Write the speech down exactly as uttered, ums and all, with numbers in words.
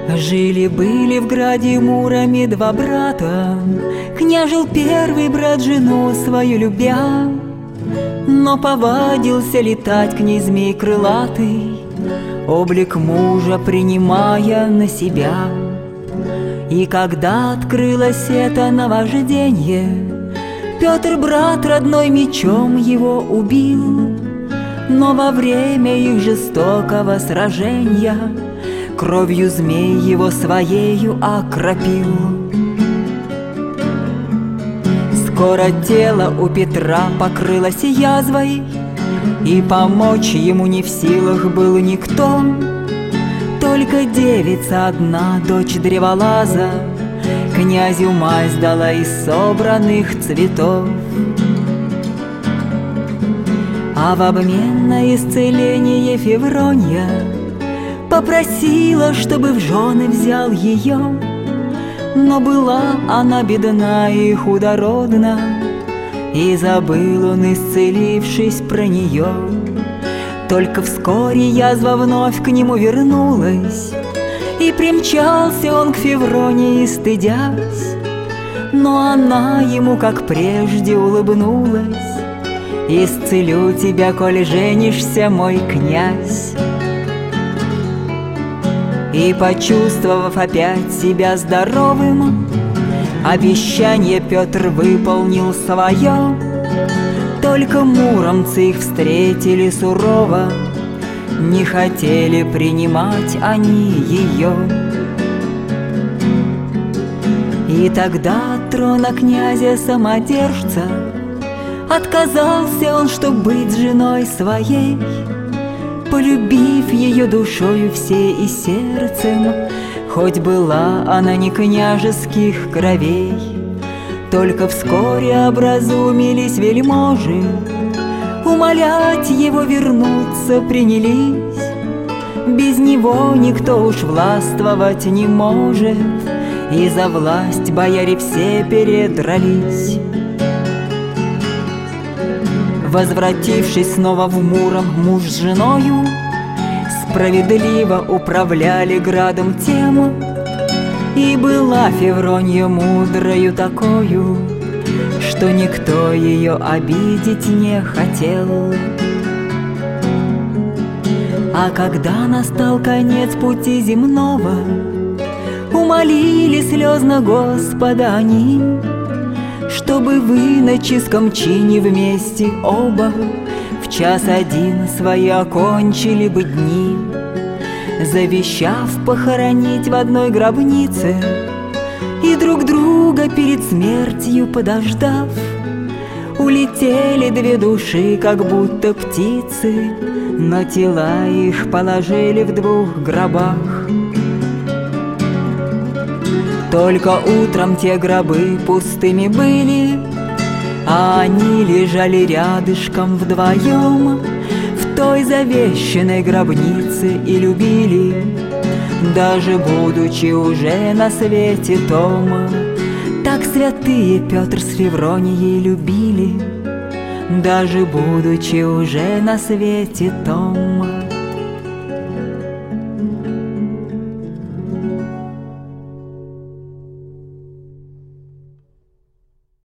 Жили-были в граде Муроме два брата, княжил первый брат жену свою любя, но повадился летать к ней змей крылатый, облик мужа принимая на себя. И когда открылось это наважденье, Петр, брат родной, мечом его убил, но во время их жестокого сражения кровью змей его своею окропил. Скоро тело у Петра покрылось язвой, и помочь ему не в силах был никто. Только девица одна, дочь древолаза, князю мазь дала из собранных цветов. А в обмен на исцеление Февронья попросила, чтобы в жены взял ее. Но была она бедна и худородна, и забыл он, исцелившись, про нее. Только вскоре язва вновь к нему вернулась, и примчался он к Февронии, стыдясь. Но она ему, как прежде, улыбнулась: «Исцелю тебя, коль женишься, мой князь». И, почувствовав опять себя здоровым, обещание Петр выполнил свое. Только муромцы их встретили сурово, не хотели принимать они ее. И тогда от трона князя самодержца отказался он, чтоб быть с женой своей, полюбив ее душою всей и сердцем, хоть была она не княжеских кровей. Только вскоре образумились вельможи, умолять его вернуться принялись. Без него никто уж властвовать не может, и за власть бояре все передрались. Возвратившись снова в Муром, муж с женою справедливо управляли градом тем. И была Февронья мудрою такою, что никто ее обидеть не хотел. А когда настал конец пути земного, умолили слезно Господа они, чтобы в иноческом чине вместе оба в час один свои окончили бы дни, завещав похоронить в одной гробнице и друг друга перед смертью подождав. Улетели две души, как будто птицы, но тела их положили в двух гробах. Только утром те гробы пустыми были, а они лежали рядышком вдвоем в той завещанной гробнице и любили, даже будучи уже на свете том. Так святые Петр с Февронией любили, даже будучи уже на свете том.